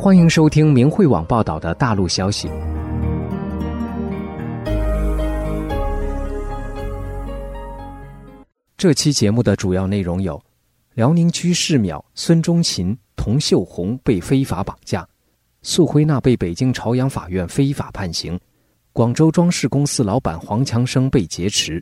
欢迎收听明慧网报道的大陆消息。这期节目的主要内容有：辽宁居士庙孙中琴、童秀红被非法绑架，素辉娜被北京朝阳法院非法判刑，广州装饰公司老板黄强生被劫持。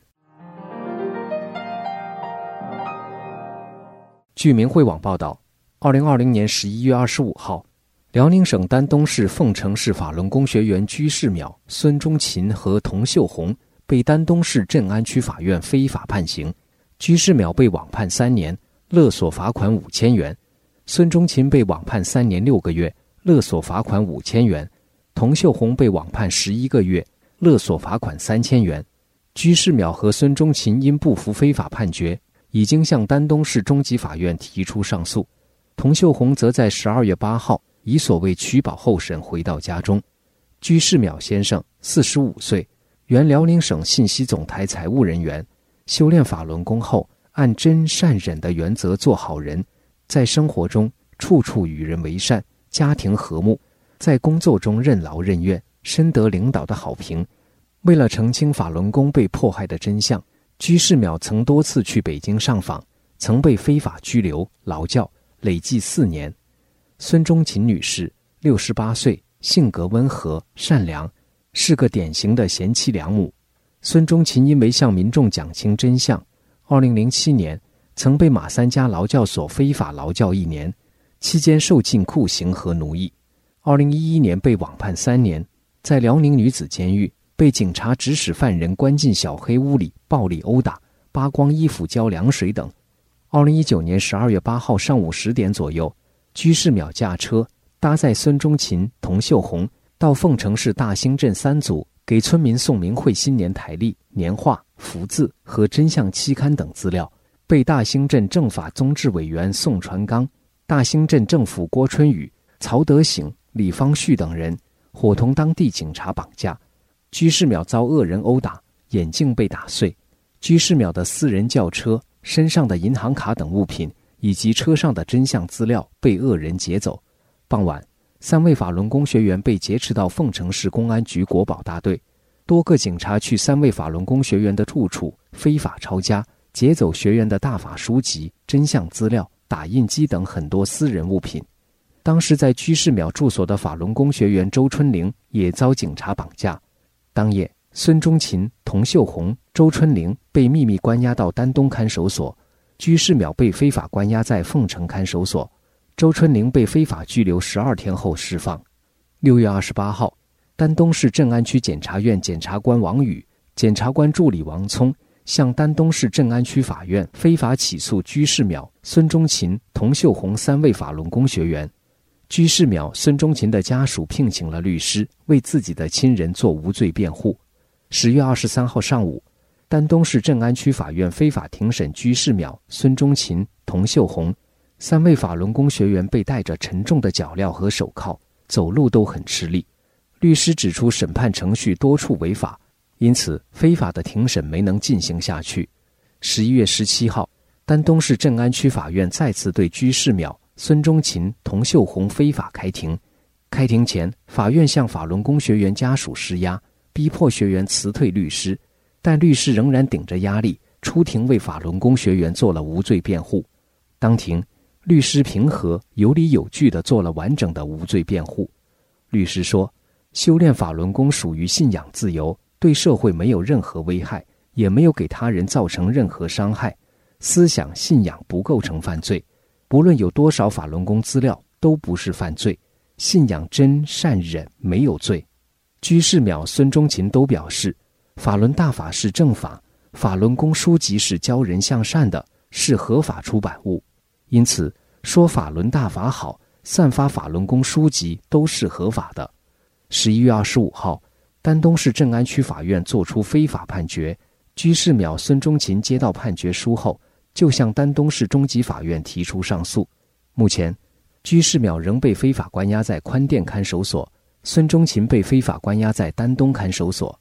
据明慧网报道，2020年11月25号，辽宁省丹东市凤城市法轮功学员居士庙孙中琴和童秀红被丹东市镇安区法院非法判刑，居士庙被网判3年，勒索罚款5000元；孙中琴被网判3年6个月，勒索罚款5000元；童秀红被网判11个月，勒索罚款3000元。居士庙和孙中琴因不服非法判决，已经向丹东市中级法院提出上诉。童秀红则在12月8号以所谓取保候审回到家中。居士庙先生45岁，原辽宁省信息总台财务人员，修炼法轮功后，按真善忍的原则做好人，在生活中处处与人为善，家庭和睦，在工作中任劳任怨，深得领导的好评。为了澄清法轮功被迫害的真相，居士庙曾多次去北京上访，曾被非法拘留劳教，累计4年。孙中琴女士68岁，性格温和善良，是个典型的贤妻良母。孙中琴因为向民众讲清真相，2007年曾被马三家劳教所非法劳教1年，期间受尽酷刑和奴役。2011年被网判3年，在辽宁女子监狱被警察指使犯人关进小黑屋里暴力殴打，扒光衣服浇凉水等。2019年12月8号上午10点左右，居士庙驾车搭载孙中琴、童秀红到凤城市大兴镇3组，给村民送明慧新年台历、年画、福字和真相期刊等资料，被大兴镇政法宗治委员宋传刚、大兴镇政府郭春雨、曹德醒、李方旭等人伙同当地警察绑架。居士庙遭恶人殴打，眼镜被打碎，居士庙的私人轿车、身上的银行卡等物品以及车上的真相资料被恶人劫走。傍晚，3位法轮功学员被劫持到凤城市公安局国保大队，多个警察去3位法轮功学员的住处非法抄家，劫走学员的大法书籍、真相资料、打印机等很多私人物品。当时在居士庙住所的法轮功学员周春玲也遭警察绑架。当夜，孙中琴、童秀红、周春玲被秘密关押到丹东看守所，居士庙被非法关押在凤城看守所。周春玲被非法拘留12天后释放。6月28号，丹东市镇安区检察院检察官王宇、检察官助理王聪向丹东市镇安区法院非法起诉居士庙孙中琴、童秀红3位法轮功学员。居士庙孙中琴的家属聘请了律师，为自己的亲人做无罪辩护。10月23号上午，丹东市镇安区法院非法庭审居士庙孙中琴、童秀红3位法轮功学员，被戴着沉重的脚镣和手铐，走路都很吃力。律师指出审判程序多处违法，因此非法的庭审没能进行下去。11月17号，丹东市镇安区法院再次对居士庙孙中琴、童秀红非法开庭。开庭前，法院向法轮功学员家属施压，逼迫学员辞退律师，但律师仍然顶着压力出庭为法轮功学员做了无罪辩护。当庭，律师平和有理有据地做了完整的无罪辩护。律师说，修炼法轮功属于信仰自由，对社会没有任何危害，也没有给他人造成任何伤害，思想信仰不构成犯罪，不论有多少法轮功资料都不是犯罪，信仰真善忍没有罪。居士庙孙中琴都表示，法轮大法是正法，法轮功书籍是教人向善的，是合法出版物，因此说法轮大法好，散发法轮功书籍都是合法的。11月25号，丹东市镇安区法院作出非法判决，居士庙孙中琴接到判决书后，就向丹东市中级法院提出上诉。目前，居士庙仍被非法关押在宽甸看守所，孙中琴被非法关押在丹东看守所。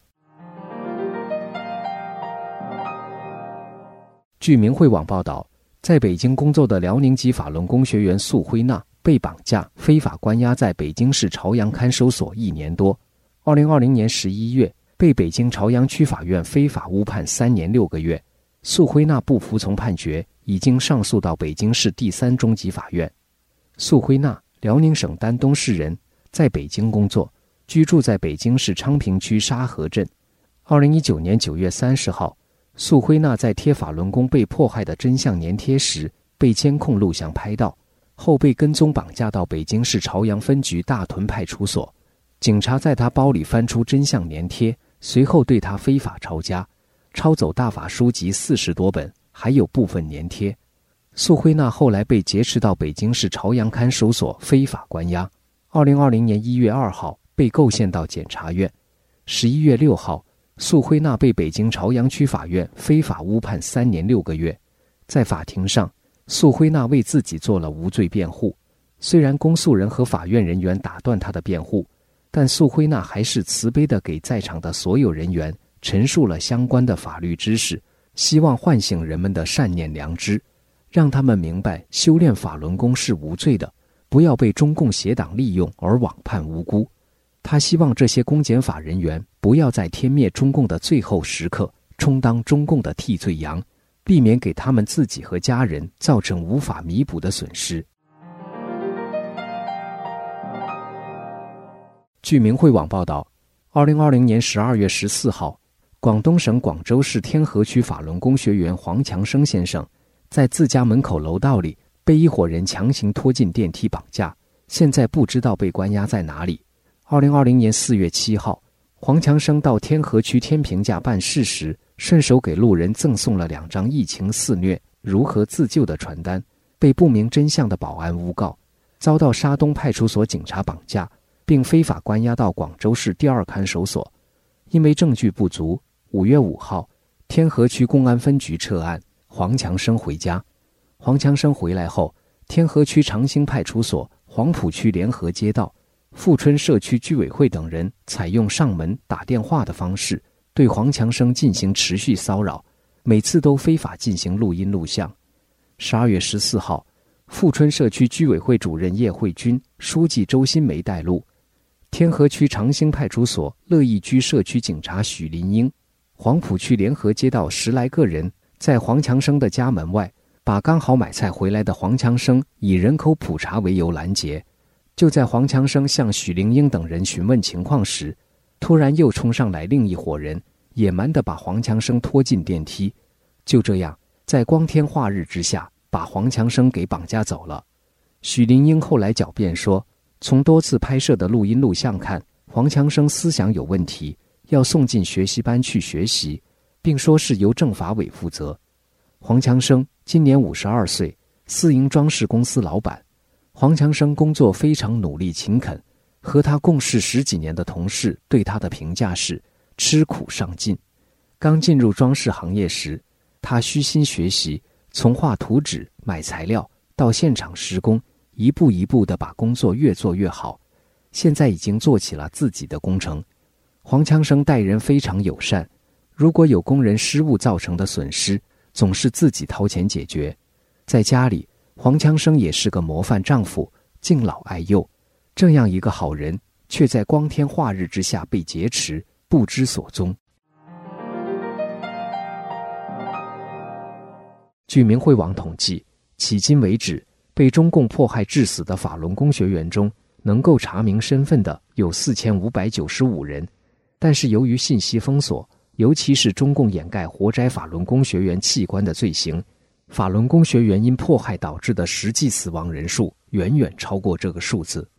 据明慧网报道，在北京工作的辽宁籍法轮功学员素辉娜被绑架、非法关押在北京市朝阳看守所1年多。2020年11月，被北京朝阳区法院非法误判3年6个月。素辉娜不服从判决，已经上诉到北京市第3中级法院。素辉娜，辽宁省丹东市人，在北京工作，居住在北京市昌平区沙河镇。2019年9月30号，素辉娜在贴法轮功被迫害的真相粘贴时，被监控录像拍到，后被跟踪绑架到北京市朝阳分局大屯派出所。警察在他包里翻出真相粘贴，随后对他非法抄家，抄走大法书籍40多本，还有部分粘贴。素辉娜后来被劫持到北京市朝阳看守所非法关押。2020年1月2号被构陷到检察院。11月6号，素辉娜被北京朝阳区法院非法误判3年6个月。在法庭上，素辉娜为自己做了无罪辩护。虽然公诉人和法院人员打断她的辩护，但素辉娜还是慈悲地给在场的所有人员陈述了相关的法律知识，希望唤醒人们的善念良知，让他们明白修炼法轮功是无罪的，不要被中共邪党利用而枉判无辜。他希望这些公检法人员不要在天灭中共的最后时刻充当中共的替罪羊，避免给他们自己和家人造成无法弥补的损失。据明慧网报道，2020年12月14号，广东省广州市天河区法轮功学员黄强生先生在自家门口楼道里被一伙人强行拖进电梯绑架，现在不知道被关押在哪里。2020年4月7号，黄强生到天河区天平架办事时，顺手给路人赠送了2张疫情肆虐如何自救的传单，被不明真相的保安诬告，遭到沙东派出所警察绑架，并非法关押到广州市第2看守所。因为证据不足，5月5号，天河区公安分局撤案，黄强生回家。黄强生回来后，天河区长兴派出所、黄埔区联合街道、富春社区居委会等人采用上门打电话的方式对黄强生进行持续骚扰，每次都非法进行录音录像。12月14号，富春社区居委会主任叶慧君、书记周新梅带路，天河区长兴派出所乐义居社区警察许林英、黄埔区联合街道10来个人在黄强生的家门外，把刚好买菜回来的黄强生以人口普查为由拦截。就在黄强生向许林英等人询问情况时，突然又冲上来另一伙人，野蛮地把黄强生拖进电梯。就这样，在光天化日之下，把黄强生给绑架走了。许林英后来狡辩说，从多次拍摄的录音录像看，黄强生思想有问题，要送进学习班去学习，并说是由政法委负责。黄强生今年52岁，私营装饰公司老板。黄强生工作非常努力勤恳，和他共事10几年的同事对他的评价是吃苦上进。刚进入装饰行业时，他虚心学习，从画图纸、买材料到现场施工，一步一步地把工作越做越好。现在已经做起了自己的工程。黄强生待人非常友善，如果有工人失误造成的损失，总是自己掏钱解决。在家里，黄强生也是个模范丈夫，敬老爱幼。这样一个好人，却在光天化日之下被劫持，不知所踪。据明慧网统计，迄今为止，被中共迫害致死的法轮功学员中，能够查明身份的有4595人，但是由于信息封锁，尤其是中共掩盖活摘法轮功学员器官的罪行，法轮功学员因迫害导致的实际死亡人数远远超过这个数字。